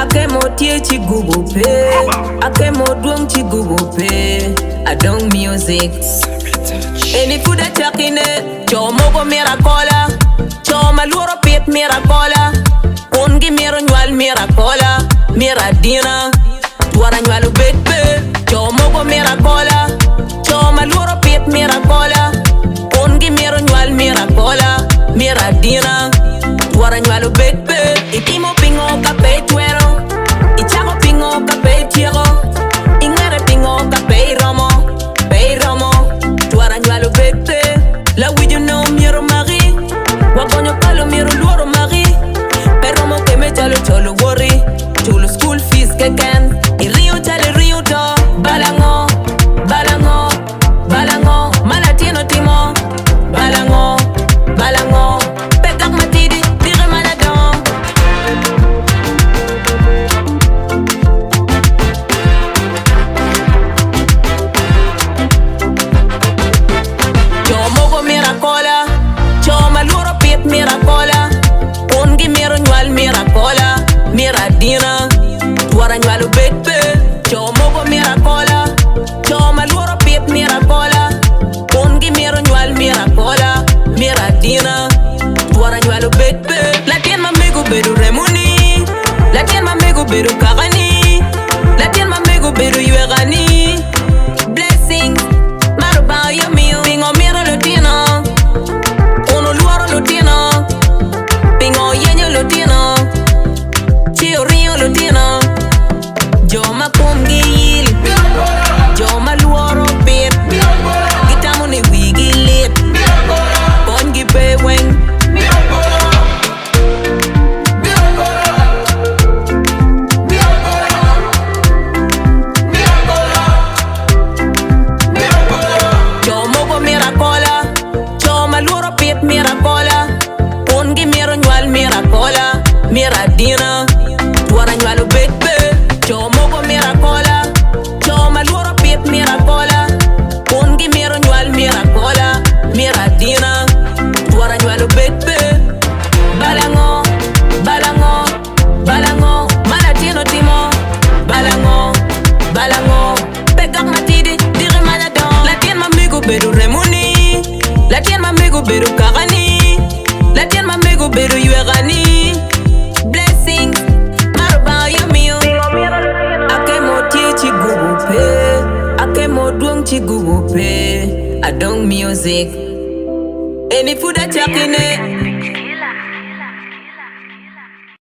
Ake mo tie chi gubo pe. Ake mo duong chi gubo pe. Adong music. Any food that chakine. Cho mogo miracola. Cho maluro pit miracola. Kongi miro nyual miracola. Miradina. Tuara nyualu betpe. Cho mogo miracola. Cho maluro pit miracola. Kongi miro nyual miracola. Miradina. Tuara nyualu betpe. Itimo pingo kape tuero. Ichako pingo kape tiero. Ingere pingo kape romo. Pei romo. Tuara nyualu betpe. La wijo no miro mari. Wagonyo palo miro luoro mari. Pei romo ke me chalo cholo worry. Chulo school fees keken. I rio chale rio to. Balango. Balango. Balango. Malatino timo. Balango. Balango. Pekak matidi. Dire maladon. Cho mogo miracola. Cho maluro pit miracola. Kongi miro nyual miracola. Miradina. Tuara nyualu betpe. Cho mogo miracola. Cho maluro pit miracola. Kongi miro nyual miracola. Miradina. Tuara nyualu betpe. Latien mamigo bedu remuni. Latien mamigo bedu kagani. Latien mamigo bedu yuegani. Blessings. Maruba yo mio. Pingo miro lutino. Uno luaro lutino. Pingo yenyo lutino. Chio rio lutino. Joma kumgil. Joma luaro bit. Gitamu ni wigi lit. Kongi pe weng. Chomogo miracola. Choma luaro pit miracola. Kongi miro nyual miracola. Miradina. Tuara nyualu betpe. Chomogo miracola. Choma luaro pit miracola. Kongi miro nyual miracola. Miradina. Tuara nyualu betpe. Balango. Balango. Balango. Malatino timo. Balango. Balango. Pekak matidi. Dire maladon. Latien mamigo bedu remuni. Latien mamigo bedu kagani. Latien mamigo bedu yuegani. Blessings. Maruba yo mio. Ake mo tie chi gubo pe. Ake mo duong chi gubo pe. Adong music. Any food that chakine.